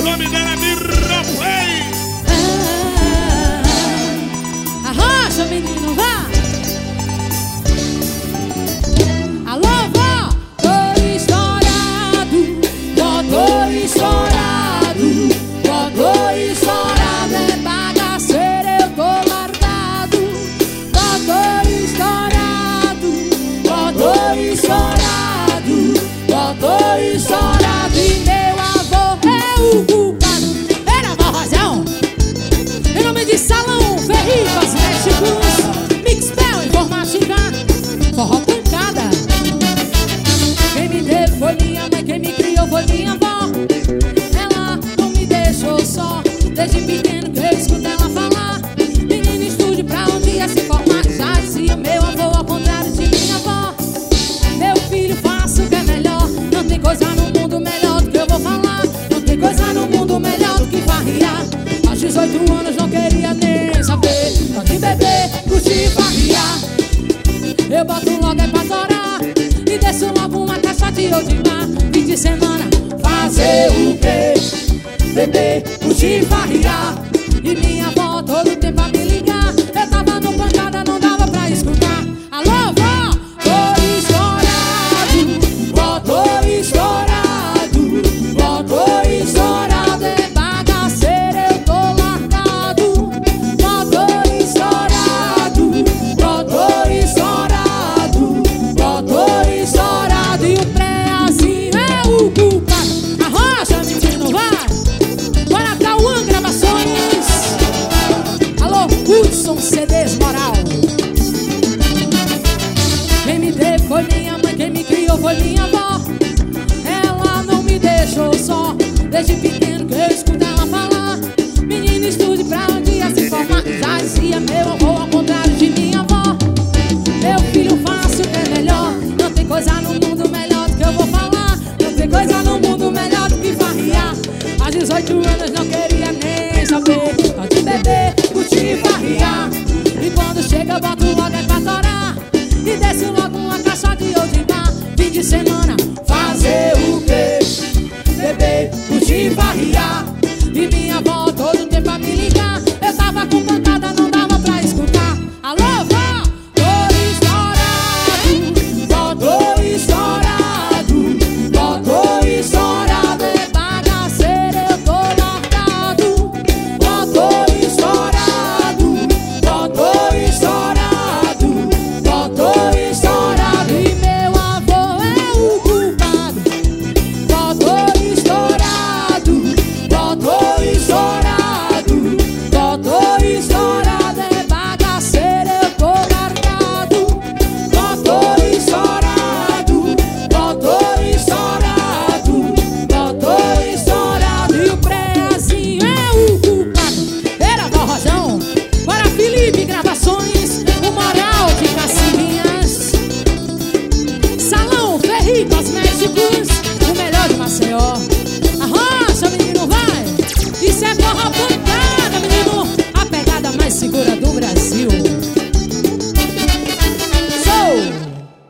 nome dela é Mirra Play. Arrocha, menino, vá. Alô, vó. Tô estourado, vó, tô estourado, vó, tô estourado. É bagaceiro, eu tô largado. Vó, tô estourado, vó, tô estourado, vó, tô estourado. E meu avô é o culpado. Era Valrazão, em nome de Salão, Ferri, Cosméticos, Mixpel, Informática, Forró Pancada. Quem me deu foi minha mãe, quem me criou foi minha avó. Ela não me deixou só, desde pequeno que eu escuto ela falar. Menino, estude pra um dia se formar. Já dizia meu avô, ao contrário de minha avó. Meu filho, faça o que é melhor. Não tem coisa no mundo melhor do que eu vou falar. Não tem coisa no mundo melhor do que farriar. Aos 18 anos não queria nem saber. Só de beber, curtir e farriar. Eu boto logo é pra torar e desço logo uma caixa de Odimar. Fim de semana, fazer o quê? Beber, curtir e farriar. E minha avó todo tempo a me ligar. Eu tava no pancada, não dava pra escutar. Alô, vó, tô estourado, vó, tô estourado, vó, tô estourado. É bagaceiro, eu tô largado. Vó, tô estourado, vó, tô estourado, vó, tô estourado. E o pré-azinho é o culpado. Arrocha, menino, vai. Bora pra One Gravações. Alô, Hudson CDs Moral. Quem me deu foi minha mãe, quem me criou foi minha avó. Ela não me deixou só, desde pequeno que eu escuto ela falar. Menino, estude pra um dia se formar. Já dizia meu avô, ao contrário de minha avó. Meu filho, faça o que é melhor. Não tem coisa no mundo melhor do que eu vou falar. Não tem coisa no mundo melhor do que farriar. Aos 18 anos não queria nem saber. Só de beber, curtir e farriar. E quando chega eu boto logo é pra torar e desce logo uma caixa de Odimar. Fim de semana,